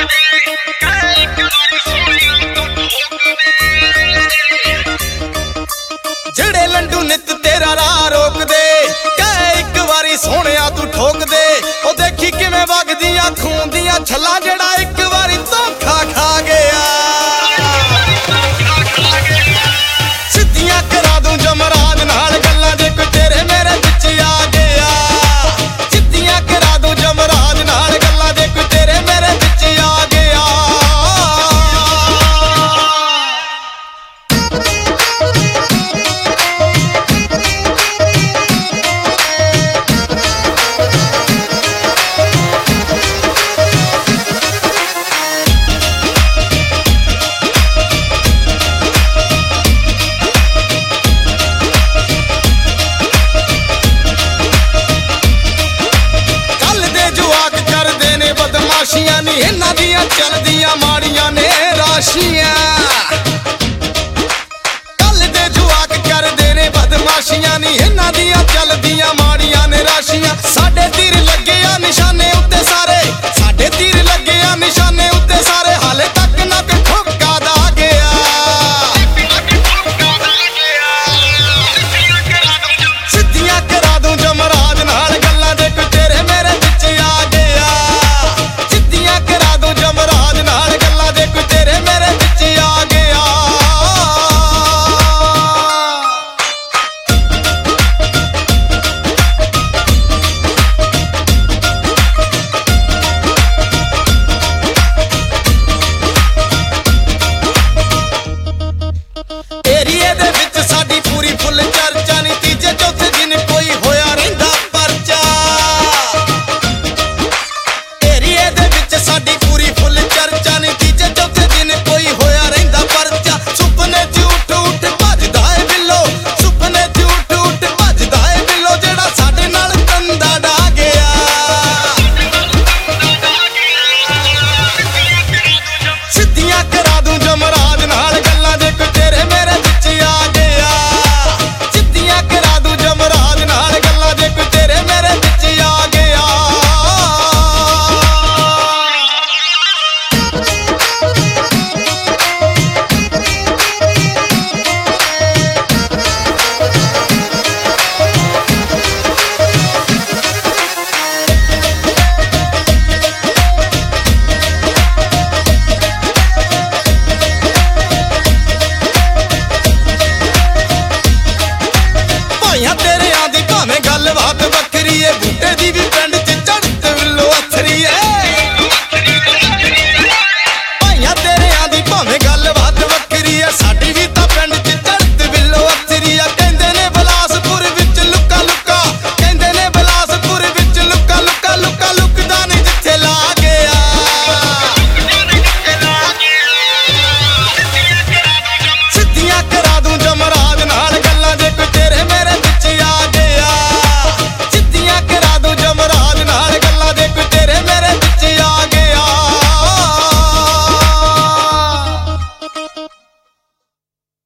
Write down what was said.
जेड़े लंडू नित तेरा राह रोक दे, कह एक बारी सोहणिया तू ठोक दे। ओ देखी किवें वगदियां खून दियां छल्लां, जेड़ा एक बारी धोखा खा गया। सिद्धियां करा दूं जमराज नाल गल्लां, जे कोई तेरे मेरे विच आ गया। सिद्धियां करा दूं जमराज नाल गल्लां, जे कोई तेरे मेरे विच आ गया। बदमाशियां नी इन्हां दियां चलदियां माड़ियां ने राशियां। कल दे जुआक करदे ने बदमाशियां नी इन्हां दियां चलदियां।